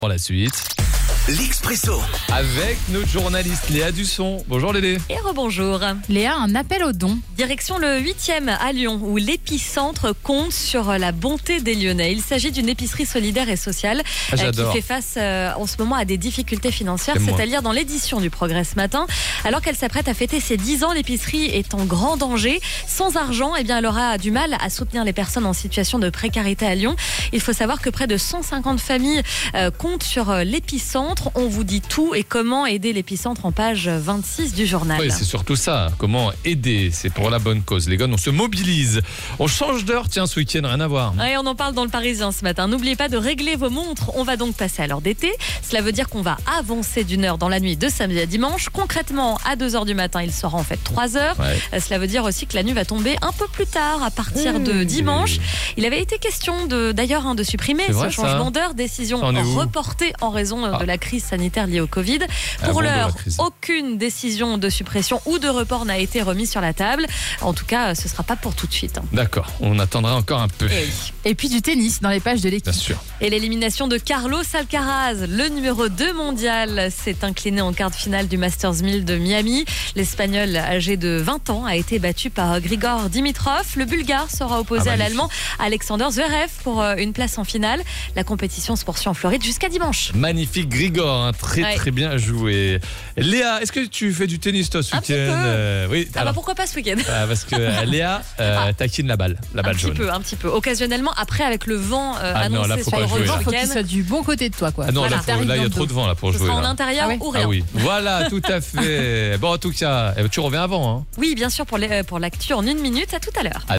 Pour la suite, L'Expresso. avec notre journaliste Léa Dusson. Bonjour Léa. Et rebonjour. Léa, un appel aux dons. Direction le 8e à Lyon, où l'épicentre compte sur la bonté des Lyonnais. Il s'agit d'une épicerie solidaire et sociale qui j'adore. fait face en ce moment à des difficultés financières. Et moi. C'est à lire dans l'édition du Progrès ce matin. Alors qu'elle s'apprête à fêter ses 10 ans, l'épicerie est en grand danger. Sans argent, elle aura du mal à soutenir les personnes en situation de précarité à Lyon. Il faut savoir que près de 150 familles comptent sur l'épicentre. On vous dit tout et comment aider l'épicentre en page 26 du journal. Oui, c'est surtout ça. Comment aider? C'est pour la bonne cause. Les gars, on se mobilise. On change d'heure, tiens, ce week-end, rien à voir. Ouais, on en parle dans le Parisien ce matin. N'oubliez pas de régler vos montres. On va donc passer à l'heure d'été. Cela veut dire qu'on va avancer d'une heure dans la nuit de samedi à dimanche. Concrètement, à 2h du matin, il sera en fait 3h. Ouais. Cela veut dire aussi que la nuit va tomber un peu plus tard, à partir de dimanche. Il avait été question d'ailleurs de supprimer C'est ce vrai, changement ça. d'heure. Décision Ça en est où reportée en raison de la crise sanitaire liée au Covid. Pour bon, de la l'heure, crise. aucune décision de suppression ou de report n'a été remise sur la table. En tout cas, ce ne sera pas pour tout de suite. D'accord, on attendra encore un peu. Eh oui. Et puis du tennis dans les pages de l'équipe. Bien sûr. Et l'élimination de Carlos Alcaraz, le numéro 2 mondial, s'est incliné en quart de finale du Masters 1000 de Miami. L'Espagnol âgé de 20 ans a été battu par Grigor Dimitrov. Le Bulgare sera opposé à l'Allemand Alexander Zverev pour une place en finale. La compétition se poursuit en Floride jusqu'à dimanche. Magnifique Grigor, hein, très Ouais. très bien joué. Léa, est-ce que tu fais du tennis toi ce Un petit week-end? peu. Oui, Ah bah pourquoi pas ce week-end? parce que Léa taquine la balle jaune. Un petit peu. Occasionnellement, après avec le vent non, là, annoncé faut sur pas le jouer, là. Faut qu'il week-end, soit du bon côté de toi, quoi. Ah non, Voilà. là, il y a trop de vent là pour ce jouer. sera en là. intérieur Ah ouais. ou rien. Ah oui, voilà, tout à fait. Bon, en tout cas, tu reviens avant. Hein. Oui, bien sûr, pour l'actu en 1 minute. À tout à l'heure.